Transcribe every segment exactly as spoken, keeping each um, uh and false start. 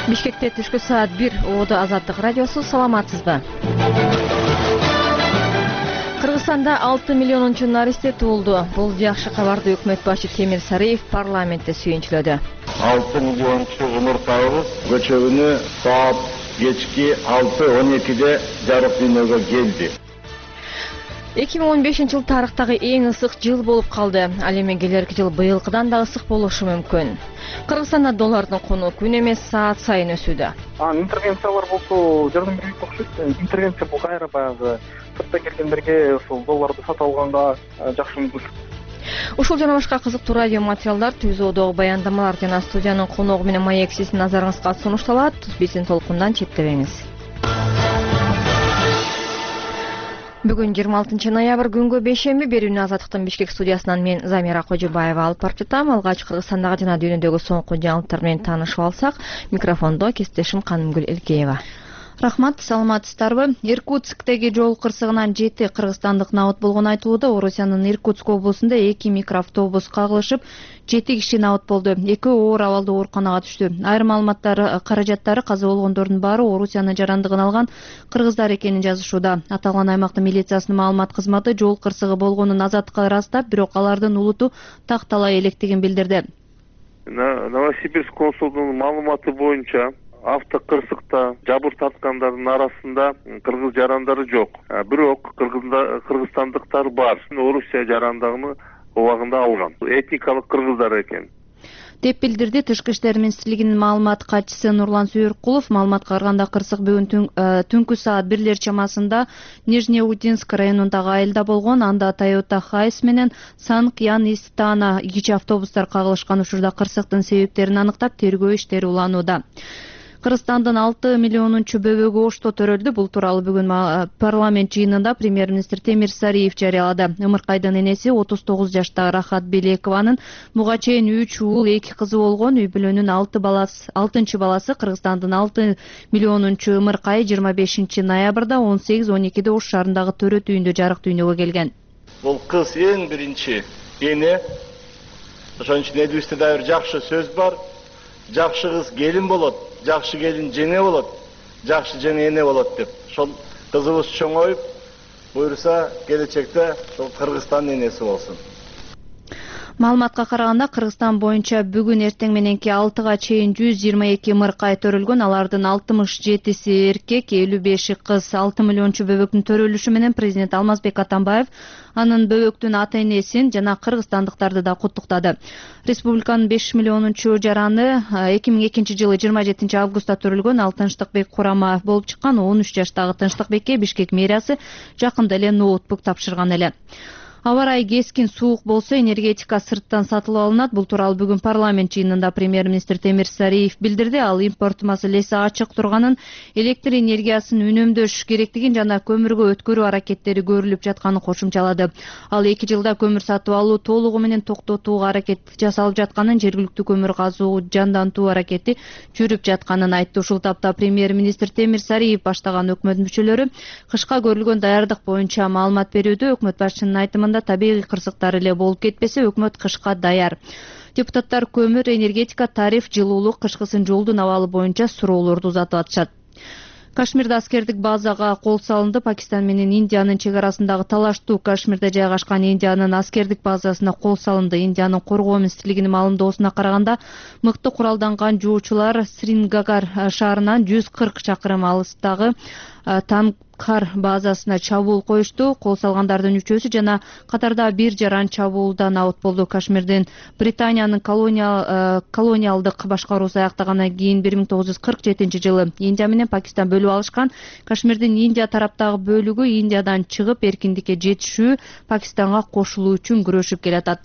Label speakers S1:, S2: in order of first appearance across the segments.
S1: Бишкекте түшкү саат бир Оодо Азаттык радиосу. Саламатсызбы? Кыргызстанда алты миллионунчу наристе туулду. Бул жакшы кабарды өкмөт башы Темир Сариев парламентте сүйүнчүлөдү.
S2: алты миллиончу умуртагыбыз көчөгүнө саат кечки алты он экиде жарык дүйнөгө келди.
S1: эки миң он бешинчи жыл тарыхтагы эң ысык жыл болуп калды. Ал эми келерки жыл быйылкыдан да ысык болушу мүмкүн. Кыргызстанда доллардын куну күн эмес саат сайын өсүүдө.
S3: Интервенциялар болсо жардам бербейт окшойт. Интервенция бул кайра баягы сыртта келгендерге ушул долларды сатып алганга жакшы мүмкүнчүлүк.
S1: Ушул жана башка кызыктуу радио материалдар, түзүүдөгү баяндамалар жана студиянын коногу менен маек сиздин назарыңызга сунушталат. Биздин толкундан четтебеңиз. Бүгүн жыйырма алтынчы ноябрь күнгө бейшемби. Берүүнү Азаттыктын Бишкек студиясынан мен Замира Кожубаева алып барып жатам. Алгач Кыргызстандагы жана дүйнөдөгү соңку жаңылыктар менен таанышып алсак, микрофондо кесиптешим Канымгүл Элкеева.
S4: Рахмат, саламатсыздарбы? Иркутсктеги жол кырсыгынан жети кыргызстандык набыт болгону айтылууда. Орусиянын Иркутск облусунда эки микроавтобус кагылышып, жети киши набыт болду. Экөө оор абалда ооруканага түштү. Айрым маалыматтар каражаттары каза болгондордун баары Орусиянын жарандыгын алган кыргыздар экенин жазышууда. Аталган аймактын милициясынын маалымат кызматы жол кырсыгы болгонун азаттыкка ырастап, бирок алардын улуту такталай электигин билдирди.
S5: Новосибирск консулдугунун маалыматы боюнча автокырсыкта жабыр тарткандардын арасында кыргыз жарандары жок. Бирок кыргызстандыктар бар. Орусия жарандыгын убагында алган. Этникалык кыргыздар экен
S4: деп билдирди Тышкы иштер министрлигинин маалымат катчысы Нурлан Сүйөркулов. Маалыматка караганда кырсык бүгүн түнкү саат бирлер чамасында Нижнеудинск районундагы айылда болгон. Анда Toyota Хайс менен Санкьян Истана кичи автобустар кагылышкан. Учурда кырсыктын себептерин аныктап тергөө иштери уланууда. Кыргызстандын алты миллионунчу бөбөгү Ошто төрөлдү. Бул тууралуу бүгүн парламент жыйынында премьер-министр Темир Сариев жарыялады. Ымыркайдын энеси отуз тогуз жаштагы Рахат Белекованын буга чейин үч уул, эки кызы болгон. Үй бүлөнүн алтынчы баласы Кыргызстандын алты миллионунчу Ымыркай жыйырма бешинчи ноябрда он сегиз он экиде Ош шаарындагы төрөт үйүндө жарык дүйнөгө келген.
S2: Бул кыз эң биринчи эне. Ошон үчүн эдибизде да бир жакшы сөз бар. Жакшы кыз келин болот, жакшы келин жене болот, жакшы жене эне болот деп. Ошол кызыбыз чоңоюп, буйруса келечекте ошол Кыргызстандын энеси болсун.
S4: Маалыматка караганда Кыргызстан боюнча бүгүн эртең мененки алтыга чейин жүз жыйырма эки ымыркай төрөлгөн. Алардын алтымыш жетиси эркек, элүү беши кыз. алты миллиончу бөбөктүн төрөлүшү менен президент Алмазбек Атамбаев анын бөбөктүн ата-энесин жана кыргызстандыктарды да куттуктады. Республиканын беш миллионунчу жараны эки миң экинчи жылы жыйырма жетинчи августта төрөлгөн. Ал Тынчтыкбек Курама болуп чыккан. он үч жаштагы Тынчтыкбекке Бишкек мэриясы жакында эле ноутбук тапшырган эле. Аба ырайы кескин суук болсо энергетика сырттан сатылып алынат. Бул тууралуу бүгүн парламент жыйынында премьер-министр Темир Сариев билдирди. Ал импорт маселеси ачык турганын, электр энергиясын үнөмдөш керектигин жана көмүргө өткөрүү аракеттери көрүлүп жатканын кошумчалады. Ал эки жылда көмүр сатып алуу толугу менен токтотууга аракет жасалып жатканын, жергиликтүү көмүр казуу жандантуу аракети жүрүп жатканын айтты. Ушул тапта премьер-министр Темир Сариев баштаган өкмөт мүчөлөрү кышка көрүлгөн даярдык боюнча маалымат берүүдө. Өкмөт башчынын айтымында табигый кырсыктар эле болуп кетпесе, өкмөт кышка даяр. Депутаттар көмүр, энергетика, тариф, жылуулук, кышкысын жолдун абалы боюнча суроолорду узатып атышат. Кашмирде аскердик базага кол салынды. Пакистан менен Индиянын чек арасындагы талаштуу Кашмирде жайгашкан Индиянын аскердик базасына кол салынды. Индиянын коргоо министрлигинин маалымдоосуна караганда, мыкты куралданган жоочулар Срингагар шаарынан жүз кырк чакырым алыстагы Танкар базасына чабуул коюшту. Кол салгандардын үчөөсү жана катарда бир жаран чабуулдан абыт болду. Кашмирдин Британиянын колониал, колониалдык башкаруусу аяктагандан кийин бир миң тогуз жүз кырк жетинчи жылы Индия менен Пакистан бөлүп алышкан. Кашмирдин Индия тараптагы бөлүгү Индиядан чыгып эркиндикке жетишүү, Пакистанга кошулуу үчүн күрөшүп келатат.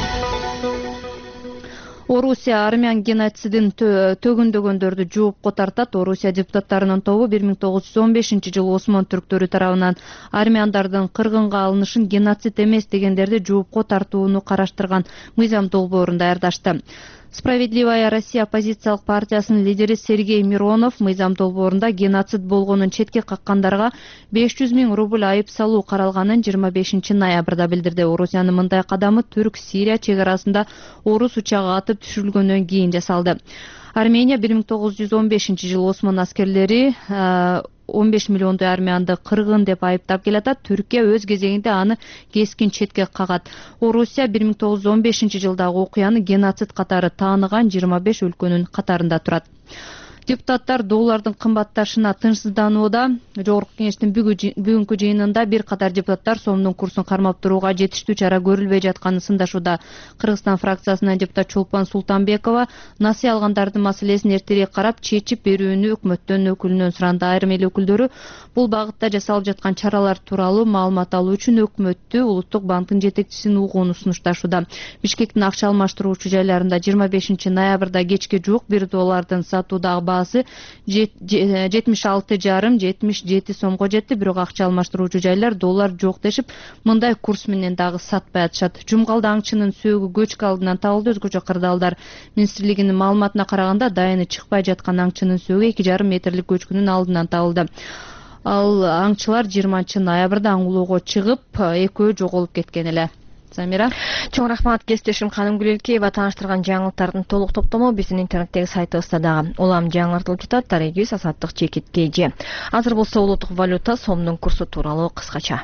S4: Орусия армян геноцидин төгүндөгөндөрдү жоопко тартат. Орусия депутаттарынын тобу бир миң тогуз жүз он бешинчи жылы Осмон түрктөрү тарабынан армяндардын кыргынга алынышын геноцид эмес дегендерди жоопко тартууну караштырган мыйзам долбоорун даярдашты. Справедливая Россия оппозициялык партиясынын лидери Сергей Миронов мыйзам долбоорунда геноцид болгонун четке каккандарга беш жүз миң рубль айып салуу каралганын жыйырма бешинчи ноябрда билдирди. Орусиянын мындай кадамы Түрк-Сирия чек арасында орус учагы атып түшүрүлгөндөн кийин жасалды. Армения бир миң тогуз жүз он бешинчи жылы Осман аскерлери он беш миллиондой армянды кыргын деп айыптап келатат. Түркия өз кезегинде аны кескин четке кагат. Орусия бир миң тогуз жүз он бешинчи жылдагы окуяны геноцид катары тааныган жыйырма беш өлкөнүн катарында турат. Депутаттар доллардын кымбатташына тынчсызданууда. Жогорку кеңештин бүгүнкү жыйынында бир катар депутаттар сомдун курсун кармап турууга жетиштүү чара көрүлбөй жатканын сындашууда. Кыргызстан фракциясынан депутат Чолпон Султанбекова насый алгандардын маселесин эртерээк карап чечип берүүнү өкмөттөн өкүлүнөн суранды. Айрым эл өкүлдөрү бул багытта жасалып жаткан чаралар тууралуу маалымат алуу үчүн өкмөттү Улуттук банктын жетекчисин угууну сунушташууда. Бишкектин акча алмаштыруучу жайларында жыйырма бешинчи ноябрда кечке жуук бир доллардын сатуудагы баасы жетимиш алты жарым жетимиш жети сомго жетти. Бирок акча алмаштыруучу жайлар доллар жок дешип, мындай курс менен дагы сатпай атышат. Жумгалды аңчынын сөөгү көчкү алдынан табылды. Өзгөчө кырдаалдар министрлигинин маалыматына караганда дайыны чыкпай жаткан аңчынын сөөгү эки жарым метрлик көчкүнүн алдынан табылды. Ал аңчылар жыйырманчы ноябрда аң улоого чыгып, экөө жоголуп кеткен эле. Замира.
S1: Чоң рахмат кесиптешим Ханым Гүлелкеева. Тааныштырган жаңылыктардын толук топтому биздин интернеттеги сайтыбызда дагы улам жаңыртылып жатат. Тарегиз Азаттык Чекит Кеже. Азыр болсо улуттук валюта сомдун курсу тууралуу кыскача.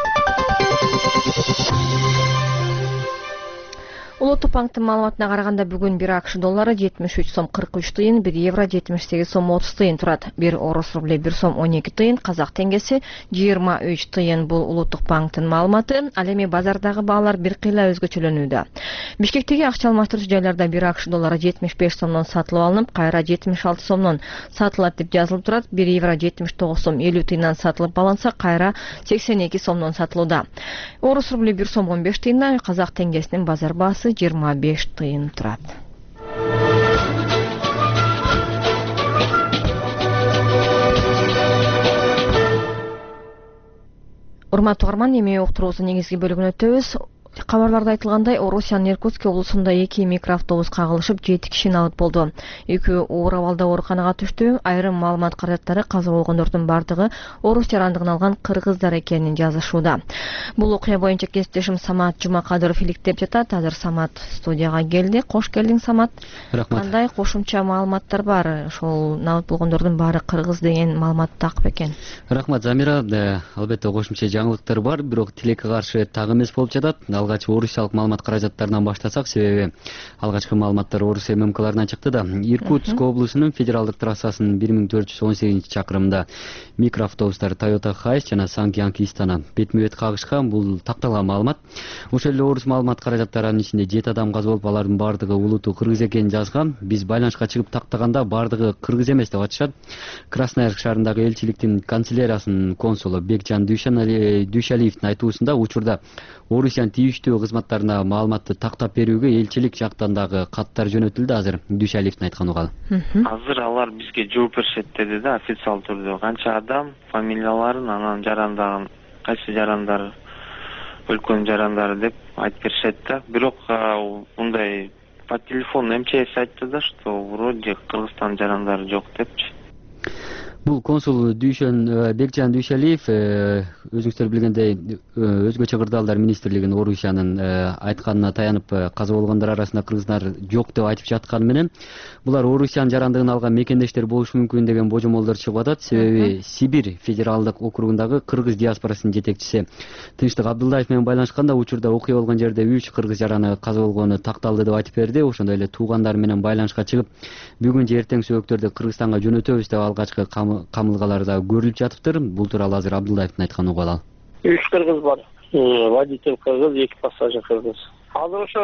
S1: Улуттук банктын маалыматына караганда бүгүн бир АКШ доллары жетимиш үч сом кырк үч тыйын, бир евро жетимиш сегиз сом отуз тыйын турат. Бир орус рубли бир сом он эки тыйын, казак теңгеси жыйырма үч тыйын. Бул Улуттук банктын маалыматы. Ал эми базардагы баалар бир кыйла өзгөчөлөнүүдө. Бишкектеги акча алмаштыруучу жайларда бир АКШ доллары жетимиш беш сомдон сатылып алынып, кайра жетимиш алты сомдон сатылат деп жазылып турат. бир евро жетимиш тогуз сом элүү тыйындан сатылып алынса, кайра сексен эки сомдон сатылууда. Орус рубли бир сом он беш тыйындан, казак теңгесинин базар баасы жыйырма беш тыйын турат. Урматтуу угарман, эми уктуруубуздун негизги бөлүгүнө өтөбүз. Кабарларда айтылгандай, Орусиянын Иркутск облусунда эки микроавтобус кагылышып, жети киши набыт болду. Экөө оор абалда ооруканага түштү. Айрым маалымат каражаттары каза болгондордун бардыгы орус жарандыгын алган кыргыздар экенин жазышууда. Бул окуя боюнча кесиптешим Самат Жумакадыров иликтеп жатат. Азыр Самат студияга келди. Кош келдиң, Самат.
S6: Рахмат.
S1: Кандай кошумча маалыматтар бар? Ошол набыт болгондордун баары кыргыз деген маалымат так бекен?
S6: Рахмат, Замира. Албетте кошумча жаңылыктар бар, бирок тилекке каршы так эмес болуп жатат. Алгач орусиялык маалымат каражаттарынан баштасак, себеби алгачкы маалыматтар Орусия ММКларынан чыкты да. Иркутск облусунун федералдык трассасынын бир миң төрт жүз он сегизинчи чакырымында микроавтобустар Toyota Hiace жана Sangyank Istana бетме бет кагышкан. Бул такталган маалымат. Ошол эле орус маалымат каражаттарынын ичинде жети адам каза болуп, алардын бардыгы улуту кыргыз экенин жазган. Биз байланышка чыгып тактаганда бардыгы кыргыз эмес деп атышат. Красноярск шаарындагы элчиликтин канцеляриясынын консулу Бекжан Дүйшалиевдин айтуусунда учурда Орусиянын тийиштүү кызматтарына маалыматты тактап берүүгө элчилик жактан дагы каттар жөнөтүлдү. Азыр Дүйшалиевдин айткан угалы.
S7: Азыр алар бизге жооп беришет деди да, официалдуу түрдө. Канча адам, фамилияларын, анан жарандагын, кайсы жарандар, өлкөнүн жарандары деп айтып беришет да. Бирок мындай по телефону МЧС айтты да, что вроде Кыргызстан жарандары жок депчи.
S6: Бул консул Дүйшөн Бекжан Дүйшалиев өзүңүздөр билгендей өзгөчө кырдаалдар министрлигинин Орусиянын айтканына таянып каза болгондор арасында кыргыздар жок деп айтып жатканы менен булар Орусиянын жарандыгын алган мекендештер болушу мүмкүн деген божомолдор чыгып атат. Себеби Сибирь федералдык округундагы кыргыз диаспорасынын жетекчиси Тынчтык Абдулдаев менен байланышканда учурда окуя болгон жерде үч кыргыз жараны каза болгону такталды деп айтып берди. Ошондой эле туугандар менен байланышка чыгып, бүгүн же эртең сөөгүттөрдү Кыргызстанга жөнөтөбүз деп алгачкы камылгалар да көрүлүп жатыптыр. Бул тууралуу азыр Абдулдаевдин айткан угалы.
S8: Үч кыргыз бар. Водитель кыргыз, эки пассажир кыргыз. Азыр ошо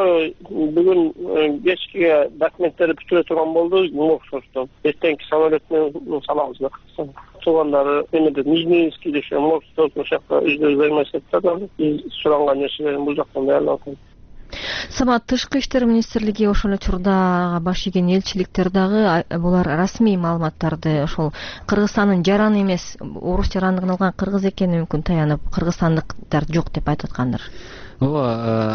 S8: бүгүн кечке документтерди бүтүрө турган болду. Моргтон эртеңки самолет менен салабыз да. Туугандары эмеде Нижнеевскийде ошо Моргтон ошакта өздөрү займашат да. Биз суранган нерселерин бул жактан даярдап атат.
S1: Самат, Тышкы иштер министрлиги ошол учурда баш ийген элчиликтер дагы булар расмий маалыматтарды ошол Кыргызстандын жараны эмес, орус жарандыгын алган кыргыз экени мүмкүн таянып, кыргызстандыктар жок деп айтып аткандыр.
S6: Ооба,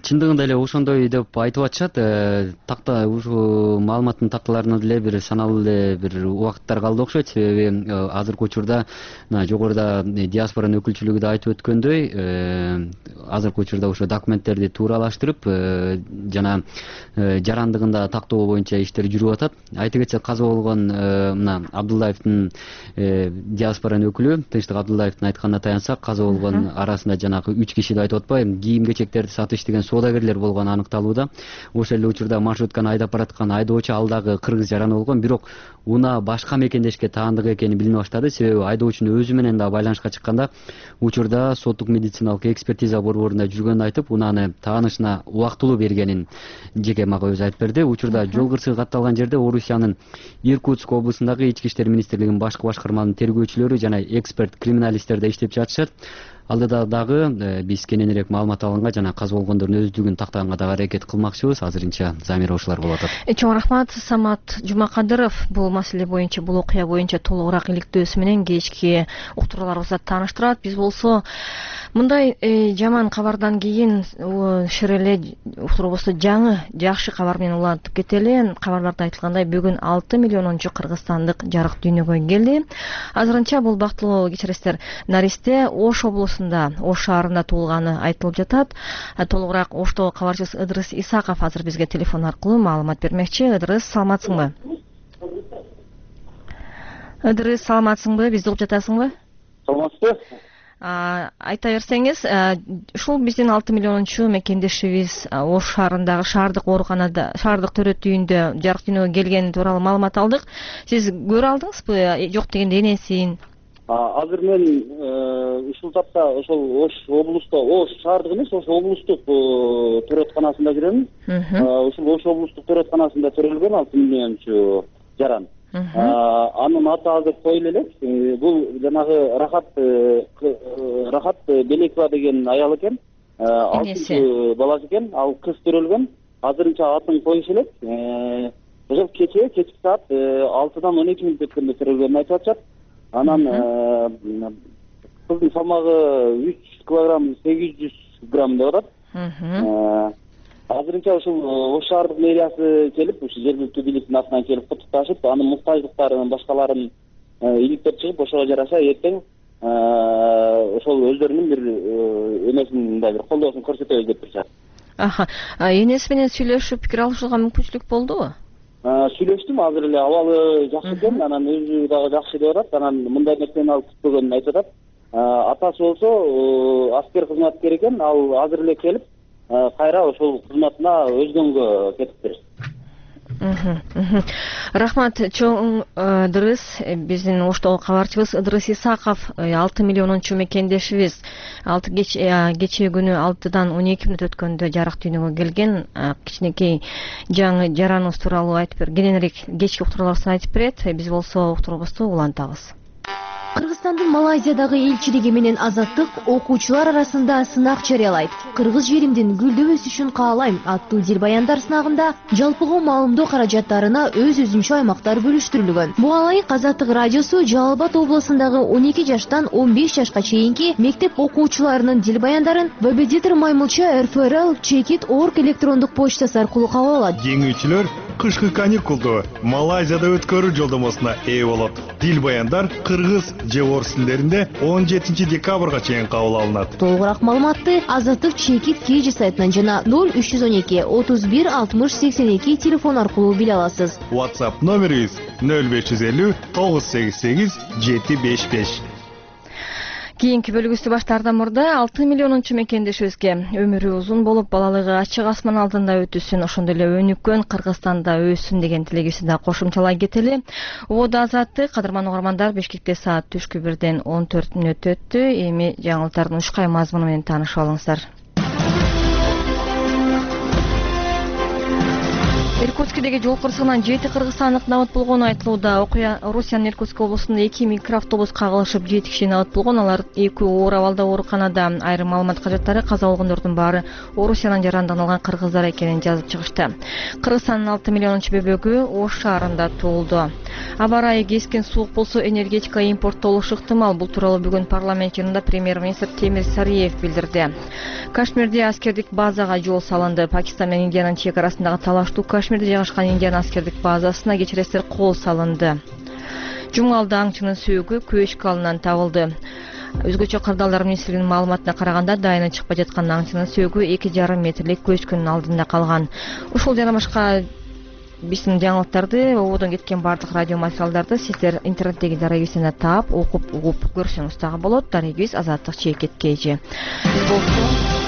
S6: чындыгында эле ошондой деп айтып атышат. Такта ушул маалыматтын такталарына деле бир саналуу эле бир убакыттар калды окшойт. Себеби азыркы учурда жогоруда диаспоранын өкүлчүлүгү да айтып өткөндөй, азыркы учурда ошо документтерди тууралаштырып жана жарандыгында тактоо боюнча иштер жүрүп атат. Айта кетсек, каза болгон мына Абдуллаевдин диаспоранын өкүлү Тынчтык Абдуллаевдин айтканына таянсак, каза болгон арасында жанагы үч киши деп айтып атпайбы, кийим-кечектерди сатыш деген соодагерлер болгону аныкталууда. Ошол эле учурда маршрутканы айдап бараткан айдоочу ал дагы кыргыз жараны болгон, бирок унаа башка мекендешке таандык экени билине баштады. Себеби айдоочунун өзү менен да байланышка чыкканда учурда соттук медициналык экспертиза борборунда жүргөнүн айтып, унааны таанышына убактылуу бергенин жеке мага өзү айтып берди. Учурда жол кырсыгы катталган жерде Орусиянын Иркутск облусундагы Ички иштер министрлигинин башкы башкарманын тергөөчүлөрү жана эксперт криминалисттер да иштеп жатышат. Алдыда дагы биз кененирээк маалымат алганга жана каза болгондордун өздүгүн тактаганга дагы аракет кылмакчыбыз. Азырынча Замира ушулар болуп атат.
S1: Чоң рахмат. Самат Жумакадыров бул маселе боюнча, бул окуя боюнча толугураак иликтөөсү менен кечки уктурууларыбызды тааныштырат. Биз болсо мындай жаман кабардан кийин шыр эле уктуруубузду жаңы жакшы кабар менен улантып кетели. Кабарларда айтылгандай, бүгүн алты миллионунчу кыргызстандык жарык дүйнөгө келди. Азырынча бул бактылуу кечиресиздер наристе Ош облусунда, Ош шаарында туулганы айтылып жатат. Толугураак Оштогу кабарчыбыз Ыдырыс Исаков азыр бизге телефон аркылуу маалымат бермекчи. Ыдырыс, саламатсыңбы? Ыдырыс, саламатсыңбы? Бизди угуп жатасыңбы?
S8: Саламатсызбы?
S1: Айта берсеңиз, ушул биздин алты миллионунчу мекендешибиз Ош шаарындагы шаардык ооруканада, шаардык төрөт үйүндө жарык дүйнөгө келгени тууралуу маалымат алдык. Сиз көрө алдыңызбы? Жок дегенде энесин?
S8: Азыр мен ушул тапта ошол Ош облусту, Ош шаардык эмес, Ош облустук төрөтканасында жүрөм. Ушул Ош облустук төрөтканасында төрөлгөн алты миллиончу жаран. Анын аты азыр коюлу элек. Бул жанагы Рахат Рахат Белекова деген аял экен. алтынчы баласы экен. Ал кыз төрөлгөн. Азырынча атын коюш элек. Ошол кече кечки саат алтыдан он эки мүнөт өткөндө төрөлгөнүн айтып атышат. Анан кыздын салмагы үч килограмм сегиз жүз грамм деп атат. Азырынча ушул Ош шаардык мэриясы келип, ушул жергиликтүү бийликтин атынан келип куттукташып, анын муктаждыктарын башкаларын иликтеп чыгып, ошого жараша эртең ошол өздөрүнүн бир эмесин, мындай бир колдоосун көрсөтөбүз деп турушат.
S1: Аха. Энеси менен сүйлөшүп пикир алышууга мүмкүнчүлүк болдубу?
S8: Сүйлөштүм, азыр эле абалы жакшы экен, анан өзү дагы жакшы деп атат, анан мындай нерсени ал күтпөгөнүн айтып атат. Атасы болсо аскер кызматкер экен, ал азыр эле келип, кайра ошол кызматына өзгөнгө кетиптир.
S1: Рахмат, чоң Ыдырыс. Биздин Оштогу кабарчыбыз Ыдырыс Исаков алты миллионунчу мекендешибиз кечээ күнү алтыдан он эки мүнөт өткөндө жарык дүйнөгө келген кичинекей жаңы жараныбыз тууралуу айтып бер, кененирээк кечки уктурууларыбызды айтып берет. Биз болсо уктуруубузду улантабыз.
S9: Кыргызстандын Малайзиядагы элчилиги менен Азаттык окуучулар арасында сынак жарыялайт. Кыргыз жеримдин гүлдөп өсүшүн каалайм аттуу дил баяндар сынагында жалпыга маалымдоо каражаттарына өз-өзүнчө аймактар бөлүштүрүлгөн. Буга ылайык Азаттык радиосу Жалал Абад облусундагы он эки жаштан он беш жашка чейинки мектеп окуучуларынын дил баяндарын Вебедитор Маймылча эр эф эр эл чекит орг электрондук почтасы аркылуу кабыл алат.
S10: Жеңүүчүлөр кышкы каникулду Малайзияда өткөрүү жолдомосуна ээ болот. Дил баяндар кыргыз же орус тилдеринде он жетинчи декабрга чейин кабыл алынат.
S9: Толугураак маалыматты Азаттык чекит кж сайтынан жана ноль үч жүз он эки отуз бир алтымыш сексен эки телефон аркылуу биле аласыз.
S10: WhatsApp номерибиз ноль беш жүз элүү тогуз сегиз сегиз жети беш беш.
S1: Кийинки бөлүгүбүздү баштаардан мурда алты миллионунчу мекендешибизге өмүрү узун болуп, балалыгы ачык асман алдында өтүсүн, ошондой эле өнүккөн Кыргызстанда өссүн деген тилегибизди да кошумчалай кетели. Убада Азаттык, кадырман угармандар, Бишкекте саат түшкү бирден он төрт мүнөт өттү. Эми жаңылыктардын ушкай мазмуну менен таанышып алыңыздар. Иркутскидеги жол кырсыгынан жети кыргызстандык набыт болгону айтылууда. Окуя Орусиянын Иркутск облусунда эки микроавтобус кагылышып, жети киши набыт болгон. Алар экөө оор абалда ооруканада. Айрым маалымат кажаттары каза болгондордун баары Орусиянын жарандыгын алган кыргыздар экенин жазып чыгышты. Кыргызстандын алты миллионунчу бөбөгү Ош шаарында туулду. Аба ырайы кескен суук болсо энергетика импорттолушу ыктымал. Бул тууралуу бүгүн парламент жыйынында премьер-министр Темир Сариев билдирди. Кашмирде аскердик базага жол салынды. Пакистан менен Индиянын чек арасындагы талаштуу Кашмирде жайгашкан Индиан аскердик базасына кечиресиздер кол салынды. Жумгалда аңчынын сөөгү Көчкалынан табылды. Өзгөчө кырдаалдар министрлигинин маалыматына караганда, дайыны чыкпай жаткан аңчынын сөөгү эки жарым метрлик көчкүнүн алдында калган. Ушул жана башка биздин жаңылыктарды, ободон кеткен бардык радио материалдарды сиздер интернеттеги дарегибизден таап, окуп, угуп көрсөңүз дагы болот. Дарегибиз Азаттык Чекет Кежи. Биз болсо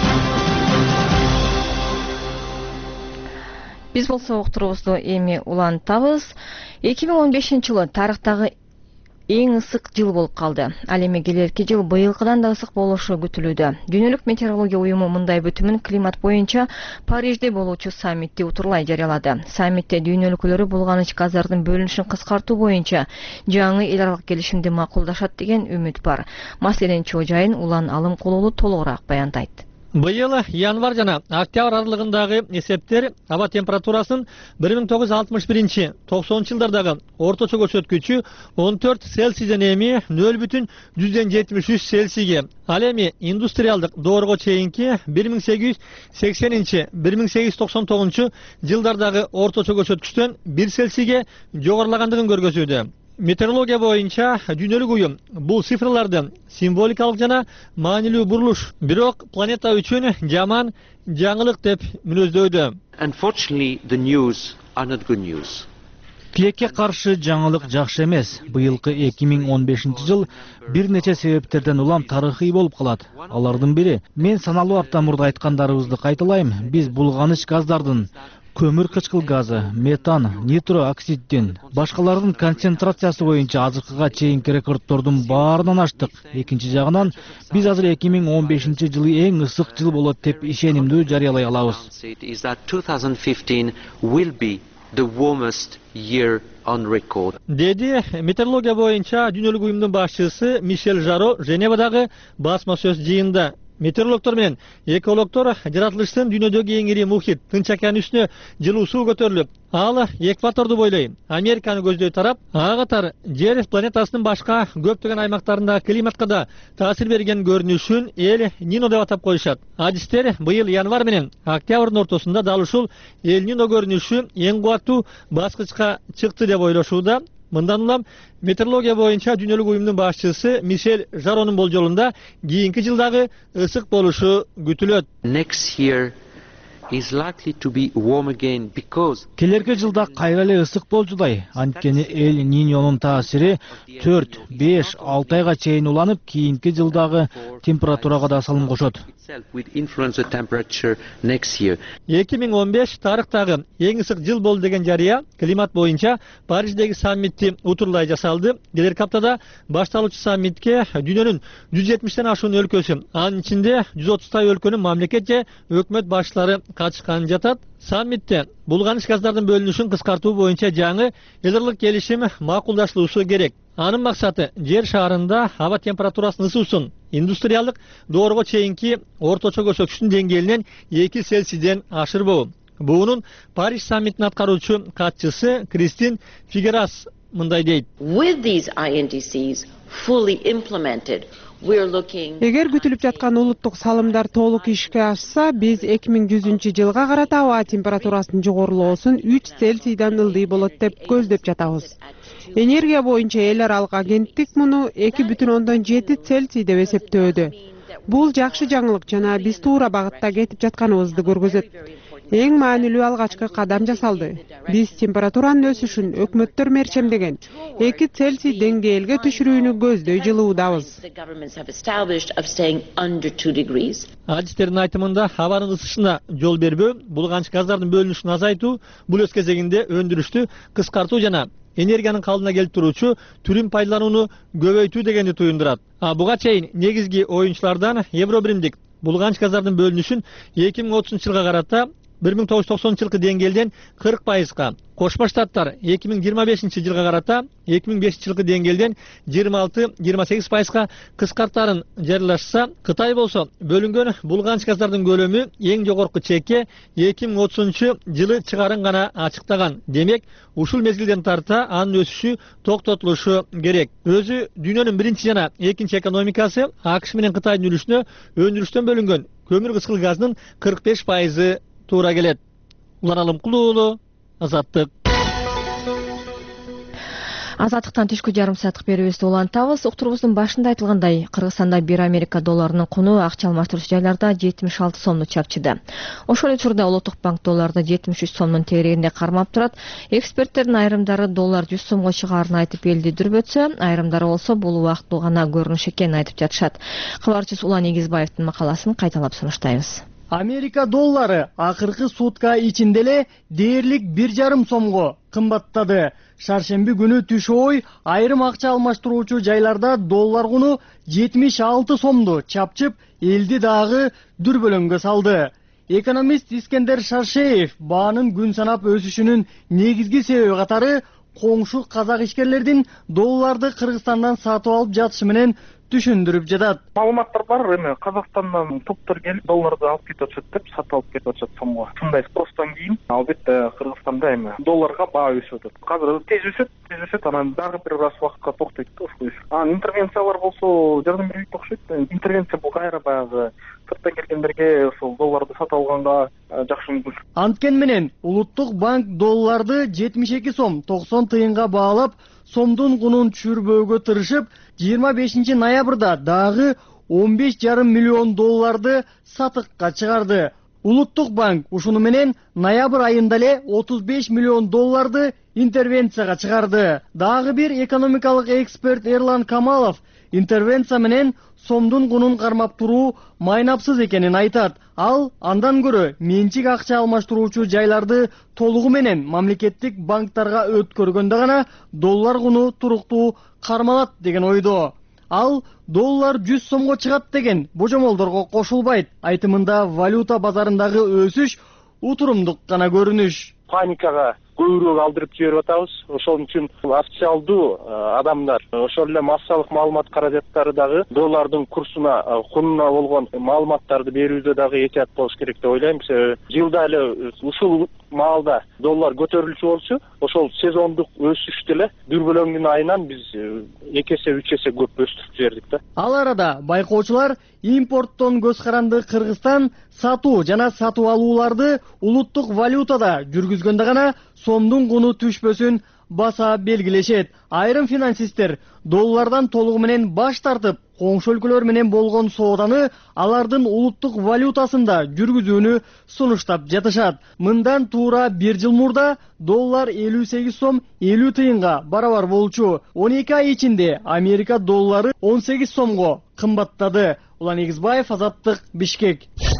S1: Биз болсо уктурубузду эми улантабыз. эки миң он бешинчи жылы тарыхтагы эң ысык жыл болуп калды. Ал эми келерки жыл быйылкыдан да ысык болушу күтүлүүдө. Дүйнөлүк метеорология уюму мындай бүтүмүн климат боюнча Парижде болуучу саммитти утурлай жарыялады. Саммитте дүйнө өлкөлөрү булганыч газдардын бөлүнүшүн кыскартуу боюнча жаңы эл аралык келишимди макулдашат деген үмүт бар. Маселенин чоо жайын Улан Алым Кулулу толугураак баяндайт.
S11: Быйыл январь жана октябрь аралыгындагы эсептер аба температурасынын бир миң тогуз жүз алтымыш биринчи токсонунчу жылдардагы орточо көрсөткүчү он төрт Цельсийден эми нөл бүтүн жүздөн жетимиш үч Цельсийге, ал эми индустриалдык доорго чейинки бир миң сегиз жүз сексенинчи — бир миң сегиз жүз токсон тогузунчу жылдардагы орточо көрсөткүчтөн бир Цельсийге жогорулагандыгын көргөзүүдө. Метеорология боюнча дүйнөлүк уюм бул цифрларды символикалык жана маанилүү бурулуш, бирок планета үчүн жаман жаңылык деп мүнөздөйдү.
S12: Unfortunately, the news are not good news.
S13: Тилекке каршы жаңылык жакшы эмес. Быйылкы эки миң он бешинчи жыл бир нече себептерден улам тарыхый болуп калат. Алардын бири, мен саналуу апта мурда айткандарыбызды кайталайм, биз булганыч газдардын көмүр кычкыл газы, метан, нитро оксиддин, башкалардын концентрациясы боюнча азыркыга чейинки рекордтордун баарынан аштык. Экинчи жагынан, биз азыр эки миң он бешинчи жылы эң ысык жыл болот деп ишенимдүү жарыялай алабыз.
S11: Деди метеорология боюнча дүйнөлүк уюмдун башчысы Мишель Жаро Женевадагы басма сөз жыйында. Метеорологтор менен экологтор жаратылыштын дүйнөдөгү эң ири мухит Тынч океан үстүнө жылуу суу көтөрүлүп, ал экваторду бойлой Американы көздөй тарап, ага катар жер планетасынын башка көптөгөн аймактарындагы климатка да таасир берген көрүнүшүн эл Нино деп атап коюшат. Адистер быйыл январь менен октябрдын ортосунда дал ушул эл Нино көрүнүшү эң кубаттуу баскычка чыкты деп ойлошууда. Мындан улам метеорология боюнча дүйнөлүк уюмдун башчысы Мишель Жаронун болжолунда кийинки жылдагы ысык болушу күтүлөт.
S12: Next year is likely to be warm again because
S13: келерки жылда кайра эле ысык болжулай. Анткени эл Ниньонун таасири төрт, беш, алты айга чейин уланып, кийинки жылдагы температурага да салым кошот.
S11: эки миң он беш тарыхтагы эң ысык жыл болду деген жарыя климат боюнча Париждеги саммитти утурлай жасалды. Келерки аптада башталуучу саммитке дүйнөнүн жүз жетимиштен ашуун өлкөсү, анын ичинде жүз отуздай өлкөнүн мамлекет же өкмөт башчылары катышкан жатат. Саммитте булганыч газдардын бөлүнүшүн кыскартуу боюнча жаңы эл аралык келишим макулдашылуусу керек. Анын максаты жер шаарында аба температурасынын ысуусун индустриалдык доорго чейинки орточо көрсөткүчтүн деңгээлинен эки Цельсийден ашырбоо. Буунун Париж саммитинин аткаруучу катчысы Кристин Фигерас мындай дейт.
S14: With these I N D Cs fully implemented,
S15: эгер күтүлүп жаткан улуттук салымдар толук ишке ашса, биз эки миң жүзүнчү жылга карата аба температурасынын жогорулоосун үч Цельсийден ылдый болот деп көздөп жатабыз. Энергия боюнча эл аралык агенттик муну эки бүтүн ондон жети Цельсий деп эсептөөдө. Бул жакшы жаңылык жана биз туура багытта кетип жатканыбызды көргөзөт. Эң маанилүү алгачкы кадам жасалды. Биз температуранын өсүшүн өкмөттөр мерчемдеген эки Цельсий деңгээлге түшүрүүнү көздөй жылуудабыз.
S11: Адистердин айтымында абанын ысышына жол бербөө, булганыч газдардын бөлүнүшүн азайтуу, бул өз кезегинде өндүрүштү кыскартуу жана энергиянын калдына келип туруучу түрүн пайдаланууну көбөйтүү дегенди туюндурат. А буга чейин негизги оюнчулардан Евробиримдик булганыч газдардын бөлүнүшүн эки миң отузунчу жылга карата бир миң тогуз жүз токсонунчу жылкы деңгээлден кырк пайызга, Кошмо Штаттар эки миң жыйырма бешинчи жылга карата эки миң бешинчи жылкы деңгээлден жыйырма алты жыйырма сегиз пайызга кыскартаарын жарыялашса, Кытай болсо бөлүнгөн булганч газдардын көлөмү эң жогорку чекке эки миң отузунчу жылы чыгарын гана ачыктаган. Демек, ушул мезгилден тарта анын өсүшү токтотулушу керек. Өзү дүйнөнүн биринчи жана экинчи экономикасы АКШ менен Кытайдын үлүшүнө өндүрүштөн бөлүнгөн көмүр кызгыл газынын кырк беш пайызы туура келет. Улан Алымкулуу уулу, Азаттык.
S1: Азаттыктан түшкү жарым сааттык берүүбүздү улантабыз. Уктурубуздун башында айтылгандай, Кыргызстанда бир Америка долларынын куну акча алмаштыруучу жайларда жетимиш алты сомду чапчыды. Ошол учурда Улуттук банк долларды жетимиш үч сомдун тегерегинде кармап турат. Эксперттердин айрымдары доллар жүз сомго чыгаарын айтып элди дүрбөтсө, айрымдары болсо бул убактылуу гана көрүнүш экенин айтып жатышат. Кабарчыбыз Улан Эгизбаевдин макаласын кайталап сунуштайбыз.
S16: Америка доллары акыркы сутка ичинде эле дээрлик бир жарым сомго кымбаттады. Шаршемби күнү түш ой айрым акча алмаштыруучу жайларда доллар куну жетимиш алты сомду чапчып, элди дагы дүрбөлөңгө салды. Экономист Искендер Шаршеев баанын күн санап өсүшүнүн негизги себеби катары коңшу казак ишкерлердин долларды Кыргызстандан сатып алып жатышы менен түшүндүрүп жатат.
S3: Маалыматтар бар, эми Казакстандан топтор келип долларды алып кетип атышат деп, сатып алып кетип атышат сомго. Ушундай спростон кийин албетте Кыргызстанда эми долларга баа өсүп атат. Азыр тез өсөт, тез өсөт, анан дагы бир аз убакытка токтойт да ушул өсүш. Анан интервенциялар болсо жардам бербейт окшойт. Интервенция бул кайра баягы сырттан келгендерге ошол долларды сатып алганга жакшы мүмкүнчүлүк.
S16: Анткени менен Улуттук банк долларды жетимиш эки сом токсон тыйынга баалап, сомдун кунун түшүрбөөгө тырышып, жыйырма бешинчи ноябрда дагы он беш жарым миллион долларды сатыкка чыгарды. Улуттук банк ушуну менен ноябрь айында эле отуз беш миллион долларды интервенцияга чыгарды. Дагы бир экономикалык эксперт Эрлан Камалов интервенция менен сомдун кунун кармап туруу майнапсыз экенин айтат. Ал андан көрө менчик акча алмаштыруучу жайларды толугу менен мамлекеттик банктарга өткөргөндө гана доллар куну туруктуу кармалат деген ойдо. Ал доллар жүз сомго чыгат деген божомолдорго кошулбайт. Айтымында валюта базарындагы өсүш утурумдук гана көрүнүш.
S8: Паникага көбүрөөк алдырып жиберип атабыз. Ошол үчүн официалдуу адамдар, ошол эле массалык маалымат каражаттары дагы доллардын курсуна, кунуна болгон маалыматтарды берүүдө дагы этият болуш керек деп ойлойм. Себеби жылда эле ушул маалда доллар көтөрүлчү болчу, ошол сезондук өсүштү эле дүрбөлөңдүн айынан биз эки эсе үч эсе көп өстүрүп жибердик да.
S16: Ал арада байкоочулар импорттон көз каранды Кыргызстан сатуу жана сатып алууларды улуттук валютада жүргүзгөндө гана сомдун куну түшпөсүн баса белгилешет. Айрым финансисттер доллардан толугу менен баш тартып, коңшу өлкөлөр менен болгон сооданы алардын улуттук валютасында жүргүзүүнү сунуштап жатышат. Мындан туура бир жыл мурда доллар элүү сегиз сом элүү тыйынга барабар болчу. он эки ай ичинде Америка доллары он сегиз сомго кымбаттады. Улан Эгизбаев, Азаттык, Бишкек.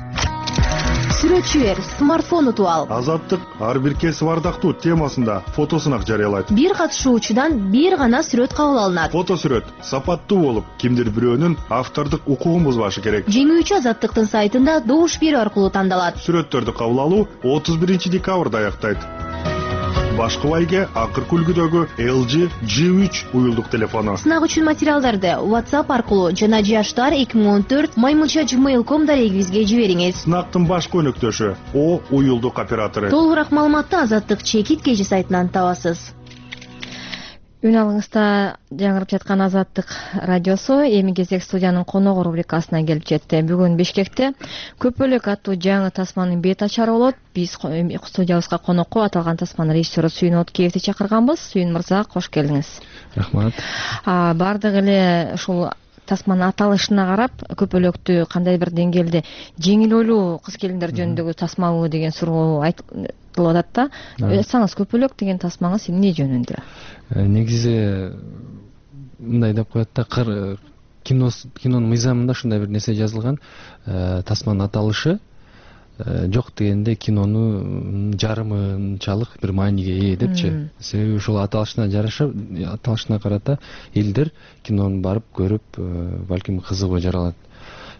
S9: Сүрөтчүлөр смартфон утуп алып,
S10: Азаттык ар бир кесип ардактуу темасында фотосунак жарыялайт.
S9: Бир катышуучудан бир гана сүрөт кабыл алынат.
S10: Фото сүрөт сапаттуу болуп, кимдир бирөөнүн автордук укугун бузбашы керек.
S9: Жеңүүчү Азаттыктын сайтында добуш берүү аркылуу тандалат.
S10: Сүрөттөрдү кабыл алуу отуз биринчи декабрда аяктайт. Башкы байге акыркы үлгүдөгү эл джи джи үч уюлдук телефону.
S9: Сынак үчүн материалдарды WhatsApp аркылуу жана жаштар эки миң он төрт маймылча gmail точка com дарегибизге жибериңиз.
S10: Сынактын башкы өнөктөшү О уюлдук оператору.
S9: Толугураак маалыматты Азаттык чекит кежи сайтынан табасыз.
S1: Үн алыңызда жаңырып жаткан Азаттык радиосу эми кезек студиянын коногу рубрикасына келип жетти. Бүгүн Бишкекте көпөлөк аттуу жаңы тасманын бет ачары болот. Биз студиябызга конокко аталган тасманын режиссеру Сүйүн Откеевди чакырганбыз. Сүйүн мырза, кош келдиңиз.
S6: Рахмат.
S1: Бардыгы эле ушул тасманын аталышына карап көпөлөктү кандай бир деңгээлде жеңил ойлуу кыз келиндер жөнүндөгү тасмабы деген суроо айтылып атат да. Айтсаңыз, көпөлөк деген тасмаңыз эмне жөнүндө?
S6: Негизи мындай деп коет да, кинонун мыйзамында ушундай бир нерсе жазылган. Тасманын аталышы жок дегенде кинонун жарымынчалык бир мааниге ээ депчи. Себеби ушул аталышына жараша, аталышына карата элдер кинону барып көрүп, балким кызыгуу жаралат.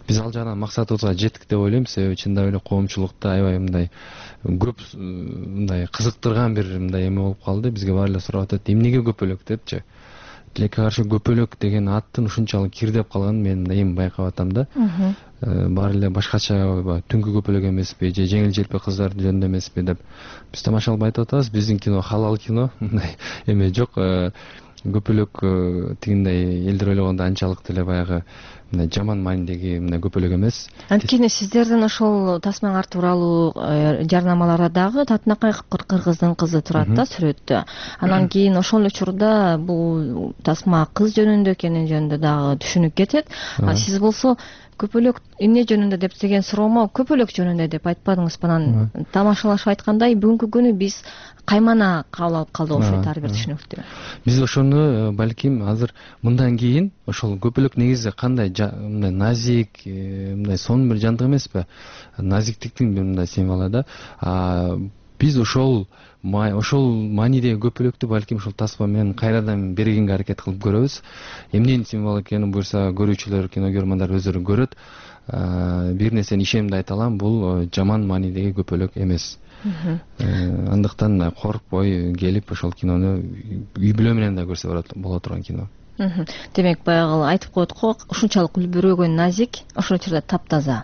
S17: биз ал жагынан максатыбызга жеттик деп ойлойм. Себеби чындап эле коомчулукта аябай мындай көп мындай кызыктырган бир мындай эме болуп калды. Бизге баары эле сурап атат, эмнеге көпөлөк депчи. Тилекке каршы көпөлөк деген аттын ушунчалык кирдеп калганын мен мындай эми байкап атам да. Баары эле башкача түнкү көпөлөк эмеспи же жеңил желпи кыздар жөнүндө эмеспи деп биз тамашалап айтып атабыз. Биздин кино халал кино, мындай эме жок. Көпөлөк тигиндей элдер ойлогондо анчалык деле баягы мындай жаман маанидеги мындай көпөлөк эмес.
S1: Анткени сиздердин ошол тасмаң арты тууралуу жарнамаларда дагы татынакай кыргыздын кызы турат да сүрөттө. Анан кийин ошол учурда бул тасма кыз жөнүндө экени жөнүндө дагы түшүнүп кетет. А сиз болсо көпөлөк эмне жөнүндө деп деген суроомо көпөлөк жөнүндө деп айтпадыңыз. Анан тамашалашып айткандай бүгүнкү күнү биз каймана кабыл алып калдык окшойт ар бир түшүнүктүү.
S17: Биз ошону балким азыр мындан кийин ошол көпөлөк негизи кандай мындай назик, мындай сонун бир жандык эмеспи? Назиктиктин бир мындай символу да. Биз ошол ошол маанидеги көпөлөктү балким ошол тасма менен кайрадан бергенге аракет кылып көрөбүз. Эмненин символу экенин буюрса көрүүчүлөр, киногөрмандар өздөрү көрөт. Бир нерсени ишенимдүү айта алам, бул жаман маанидеги көпөлөк эмес. Андыктан коркпой келип ошол кинону үй бүлө менен да көрсө боло турган кино.
S1: Демек баягы айтып койдук го, ушунчалык үлбүрөгөн назик, ошол учурда таптаза.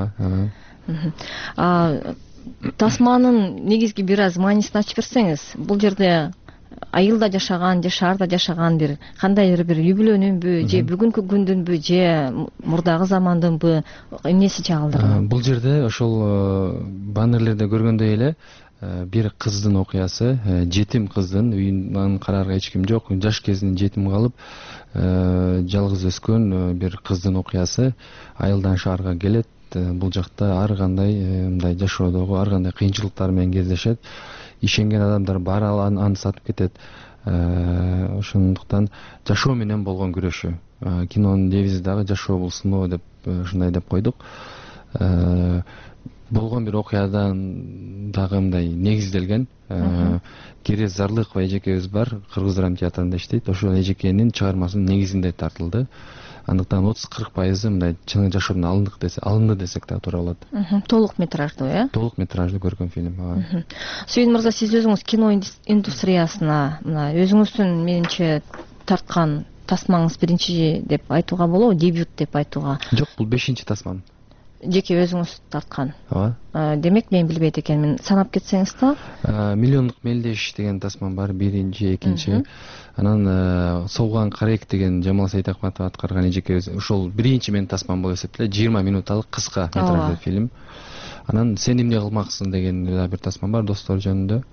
S1: Тасманын негизги бир аз маанисин ачып берсеңиз, бул жерде айылда жашаган же шаарда жашаган бир кандайдыр бир үй бүлөнүнбү же бүгүнкү күндүнбү же мурдагы замандынбы эмнеси чагылдырган?
S17: Бул жерде ошол баннерлерде көргөндөй эле бир кыздын окуясы, жетим кыздын, үйүнөн караарга эч ким жок, жаш кезинен жетим калып, жалгыз өскөн бир кыздын окуясы айылдан шаарга келет. Бул жакта ар кандай мындай жашоодогу ар кандай кыйынчылыктар менен кездешет. Ишенген адамдар баары аны сатып кетет. Ошондуктан жашоо менен болгон күрөшү. Кинонун девизи дагы жашоо бул сыноо деп ушундай деп койдук. Болгон бир окуядан дагы мындай негизделген. Керез Зарлыкова эжекебиз бар, Кыргыз драма театрында иштейт. Ошол эжекенин чыгармасынын негизинде тартылды. Андыктан отуз кырк пайызы мындай чын жашоодон алындык десе, алынды десек да туура болот.
S1: Толук метраждуу, э?
S17: Толук метраждуу көркөм фильм.
S1: Сүйүн мырза, сиз өзүңүз кино индустриясына, мына өзүңүздүн менимче тарткан тасмаңыз биринчи деп айтууга болобу, дебют деп айтууга?
S17: Жок, бул бешинчи тасмам.
S1: Жеке өзүңүз тарткан.
S17: Ооба.
S1: Демек мен билбейт экенмин. Санап кетсеңиз да?
S17: Миллиондук мелдеш деген тасмам бар, биринчи, экинчи. Анан Солган Карек деген Жамал Сайтакматов аткарган эжекебиз ошол биринчи менин тасмам болуп эсептелет. жыйырма минуталык кыска метраждуу фильм. Анан Сен эмне кылмаксың деген бир тасмам бар, достор жөнүндө.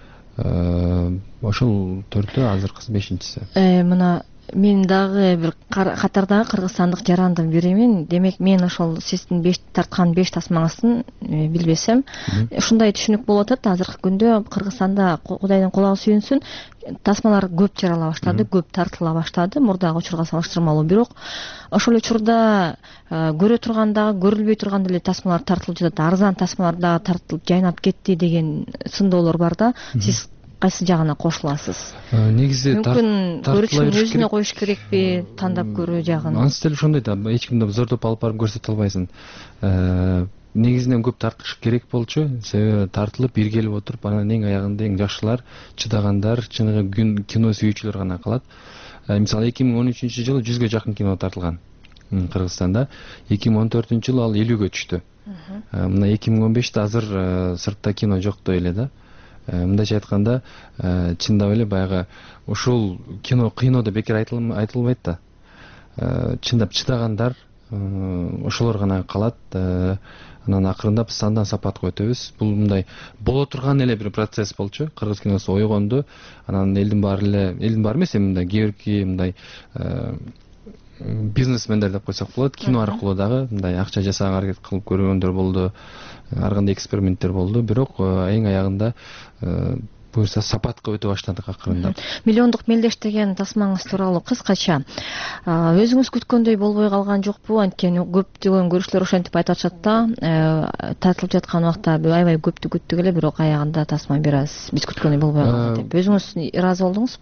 S17: Ошол төртөө, азыркысы бешинчиси.
S1: Мына мен дагы бир катардагы кыргызстандык жарандын биримин. Демек мен ошол сиздин беш тарткан беш тасмаңыздын билбесем, ушундай түшүнүк болуп атат. Азыркы күндө Кыргызстанда Кудайдын кулагы сүйүнсүн, тасмалар көп жарала баштады, көп тартыла баштады мурдагы учурга салыштырмалуу. Бирок ошол учурда көрө тургандагы, көрүлбөй турган эле тасмалар тартылып жатат. Арзан тасмалар дагы тартылып жайнап кетти деген сындоолор бар да. Сиз кайсы жагына кошуласыз?
S17: Негизи
S1: мүмкүн көрүүчүнүн өзүнө коюш керекпи, тандап көрүү жагын?
S17: Анысы деле ошондой да, эч кимди зордоп алып барып көрсөтө албайсың. Негизинен көп тартыш керек болчу, себеби тартылып бир келип отуруп, анан эң аягында эң жакшылар, чыдагандар, чыныгы кино сүйүүчүлөр гана калат. Мисалы эки миң он үчүнчү жылы жүзгө жакын кино тартылган Кыргызстанда. эки миң он төртүнчү жылы ал элүүгө түштү. Мына эки миң он беште азыр сыртта кино жоктой эле да. Мындайча айтканда, чындап эле баягы ушул кино кыйноодо бекер айтылбайт да. Чындап чыдагандар ошолор гана калат. Анан акырындап сандан сапатка өтөбүз. Бул мындай боло турган эле бир процесс болчу. Кыргыз киносу ойгонду. Анан элдин баары эле, элдин баары эмес, эми мындай кээ бирки мындай бизнесмендер деп койсок болот, кино аркылуу дагы мындай акча жасаганга аракет кылып көргөндөр болду. Ар кандай эксперименттер болду, бирок эң аягында буюрса сапатка өтө баштадык акырындап.
S1: Миллиондук мелдеш деген тасмаңыз тууралуу кыскача өзүңүз күткөндөй болбой калган жокпу? Анткени көптөгөн көрүүчүлөр ошентип айтып атышат да, тартылып жаткан убакта аябай көптү күттүк эле, бирок аягында тасма бир аз биз күткөндөй болбой калды деп. Өзүңүз ыраазы болдуңузбу?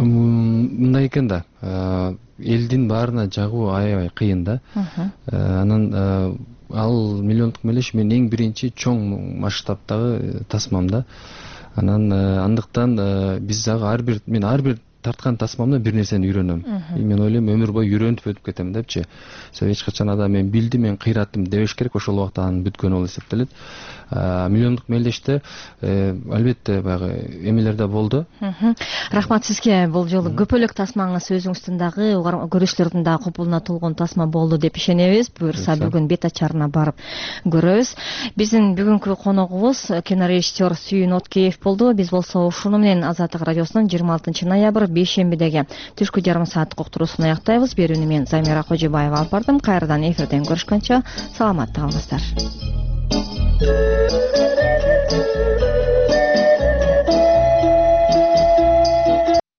S17: мындай экен да, элдин баарына жагуу аябай кыйын да. Анан ал миллиондук мелеш мен эң биринчи чоң масштабтагы тасмам да. Анан андыктан биз дагы ар бир мен ар бир тарткан тасмамда бир нерсени үйрөнөм. Мен ойлойм өмүр бою үйрөнүп өтүп кетем депчи. Себеби эч качан адам мен билдим, мен кыйраттым дебеш керек, ошол убакта анын бүткөнү болуп эсептелет. Миллиондук мелдеште албетте баягы эмелерде болду.
S1: Рахмат сизге. Бул жолу көп элек тасмаңыз өзүңүздүн дагы көрүүчүлөрдүн дагы купулуна толгон тасма болду деп ишенебиз. Буюрса бүгүн бет ачарына барып көрөбүз. Биздин бүгүнкү коногубуз кинорежиссер Сүйүн Откеев болду. Биз болсо ушуну менен Азаттык радиосунун жыйырма алтынчы ноябрь бейшембидеги түшкү жарым сааттык уктуруусун аяктайбыз. Берүүнү мен Замира Кожобаева алып бардым. Кайрадан эфирден көрүшкөнчө саламатта калыңыздар.